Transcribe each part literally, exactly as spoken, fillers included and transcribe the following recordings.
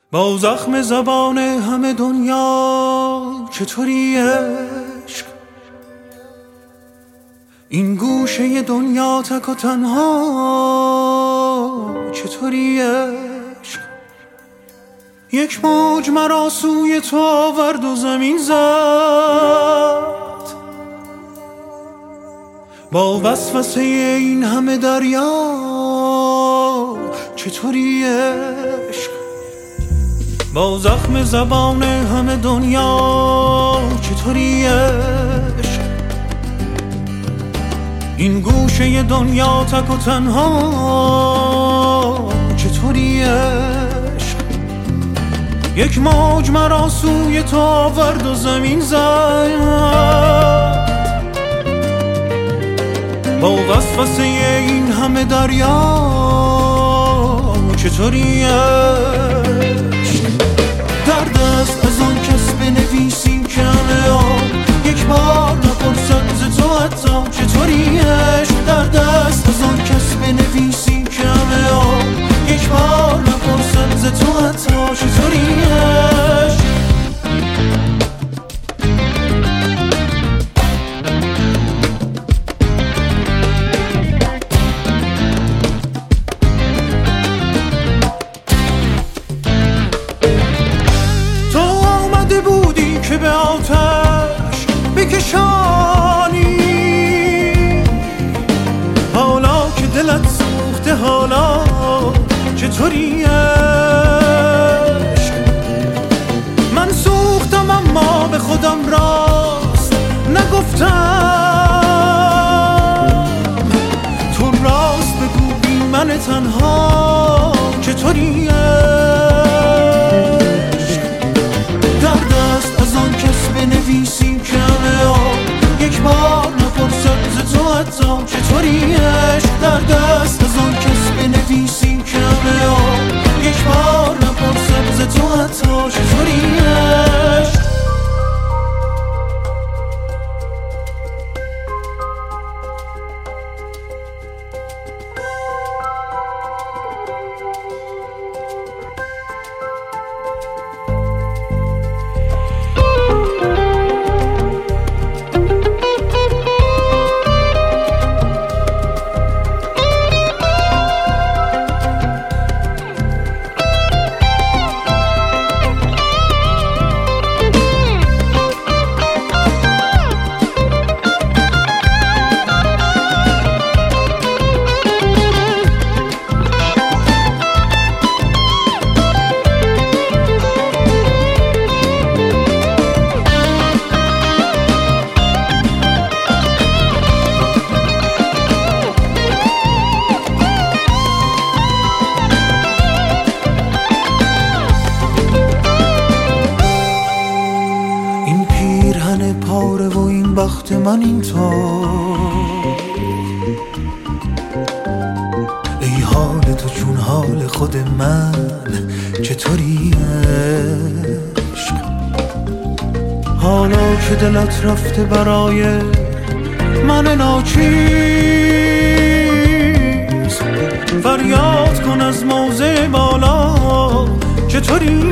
با زخم زبان همه دنیا چطوری عشق، این گوشه دنیا تک و تنها چطوری عشق، یک موج مرا سوی تو آورد و زمین زد، با وسوسه این همه دریا چطوری عشق، با زخم زبان همه دنیا چطوری عشق، این گوشه دنیا تک و تنها چطوری عشق، یک موج مرا سوی تو آورد و زمین زد، با وسوسه این همه دریا چطوری عشق، درد است از آن کس بنویسی که همه آن یک بار نپرسد ز تو حتی چطوری عشق، درد است از آن کس بنویسی که همه آن یک بار نپرسد ز تو حتی چطوری عشق. که به آتش بکشانی، حالا که دلت سوخته حالا چطوری عشق، من سوختم اما به خودم راست نگفتم، تو راست بگو بی من تنها چطوری بنویسی که همه آن یک بار نپرسد ز تو حتی چطوری عشق، درد است از آن کس بنویسی که همه آن یک بار نپرسد ز تو حتی چطوری عشق. پاره و این بخت من این تا ای حال تو چون حال خود من چطوری عشق، حالا که دلت رفته برای من ناچیز، فریاد کن از موضع بالا چطوری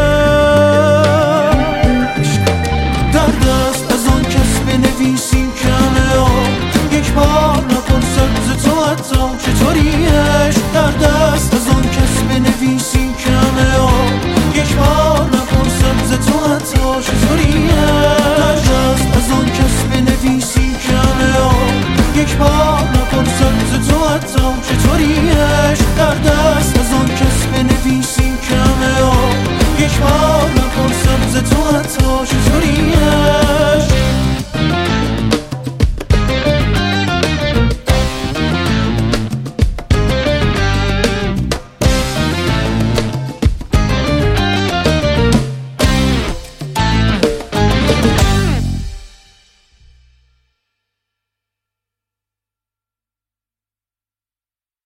عشق، درد است از آن کس بنویسی که همه آن یک بار نپرسد ز تو حتی چطوری عشق، درد است از آن کس بنویسی که همه آن یک بار نپرسد ز تو حتی چطوری عشق، درد است از آن کس بنویسی که همه آن یک بار نپرسد ز تو حتی چطوری عشق، درد